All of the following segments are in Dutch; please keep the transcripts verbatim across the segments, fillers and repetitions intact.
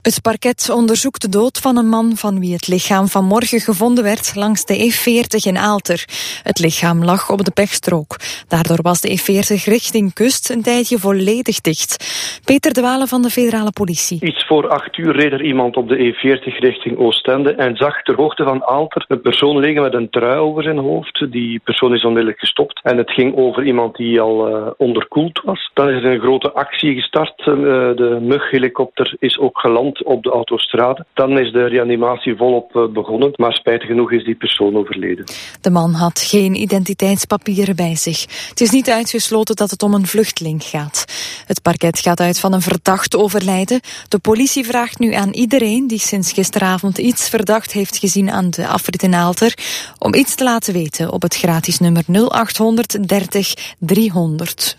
Het parket onderzoekt de dood van een man van wie het lichaam vanmorgen gevonden werd langs de E veertig in Aalter. Het lichaam lag op de pechstrook. Daardoor was de E veertig richting kust een tijdje volledig dicht. Peter de Walen van de federale politie. Iets voor acht uur reed er iemand op de E veertig richting Oostende en zag ter hoogte van Aalter een persoon liggen met een trui over zijn hoofd. Die persoon is onmiddellijk gestopt en het ging over iemand die al uh, onderkoeld was. Dan is er een grote actie gestart. Uh, de mughelikopter is ook geland op de autostrade. Dan is de reanimatie volop begonnen, maar spijtig genoeg is die persoon overleden. De man had geen identiteitspapieren bij zich. Het is niet uitgesloten dat het om een vluchteling gaat. Het parket gaat uit van een verdacht overlijden. De politie vraagt nu aan iedereen die sinds gisteravond iets verdacht heeft gezien aan de afrit in Aalter om iets te laten weten op het gratis nummer nul achthonderd dertig driehonderd.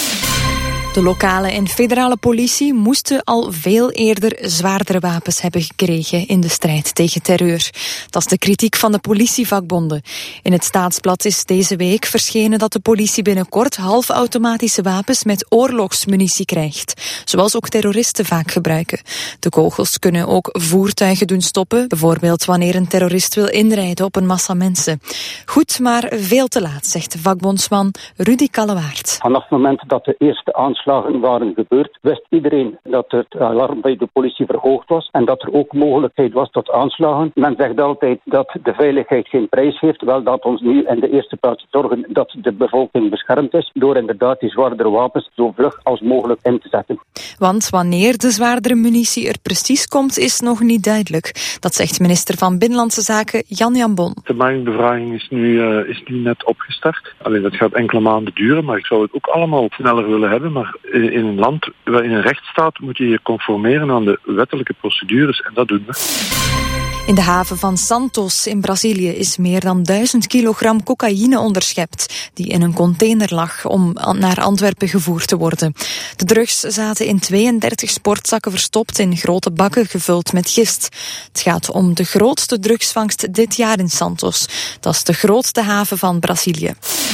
De lokale en federale politie moesten al veel eerder zwaardere wapens hebben gekregen in de strijd tegen terreur. Dat is de kritiek van de politievakbonden. In het Staatsblad is deze week verschenen dat de politie binnenkort halfautomatische wapens met oorlogsmunitie krijgt, zoals ook terroristen vaak gebruiken. De kogels kunnen ook voertuigen doen stoppen, bijvoorbeeld wanneer een terrorist wil inrijden op een massa mensen. Goed, maar veel te laat, zegt de vakbondsman Rudy Kallewaert. Vanaf het moment dat de eerste aanslagen waren gebeurd, wist iedereen dat het alarm bij de politie verhoogd was en dat er ook mogelijkheid was tot aanslagen. Men zegt altijd dat de veiligheid geen prijs heeft. Wel, dat ons nu in de eerste plaats zorgen dat de bevolking beschermd is door inderdaad die zwaardere wapens zo vlug als mogelijk in te zetten. Want wanneer de zwaardere munitie er precies komt, is nog niet duidelijk. Dat zegt minister van Binnenlandse Zaken Jan Jambon. De marktbevraging is nu, uh, is nu net opgestart. Alleen dat gaat enkele maanden duren, maar ik zou het ook allemaal sneller willen hebben. Maar in een land, in een rechtsstaat, moet je je conformeren aan de wettelijke procedures en dat doen we. In de haven van Santos in Brazilië is meer dan duizend kilogram cocaïne onderschept, die in een container lag om naar Antwerpen gevoerd te worden. De drugs zaten in tweeëndertig sportzakken verstopt in grote bakken gevuld met gist. Het gaat om de grootste drugsvangst dit jaar in Santos. Dat is de grootste haven van Brazilië.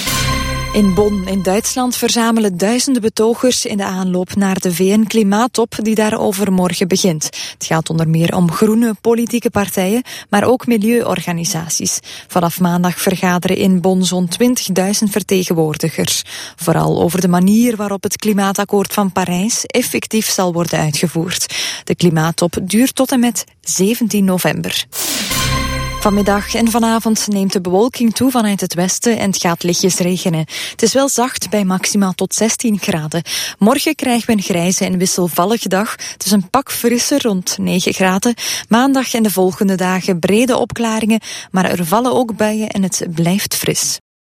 In Bonn in Duitsland verzamelen duizenden betogers in de aanloop naar de V N-klimaattop die daar overmorgen begint. Het gaat onder meer om groene politieke partijen, maar ook milieuorganisaties. Vanaf maandag vergaderen in Bonn zo'n twintigduizend vertegenwoordigers. Vooral over de manier waarop het klimaatakkoord van Parijs effectief zal worden uitgevoerd. De klimaattop duurt tot en met zeventien november. Vanmiddag en vanavond neemt de bewolking toe vanuit het westen en het gaat lichtjes regenen. Het is wel zacht bij maximaal tot zestien graden. Morgen krijgen we een grijze en wisselvallige dag. Het is een pak frisser rond negen graden. Maandag en de volgende dagen brede opklaringen, maar er vallen ook buien en het blijft fris.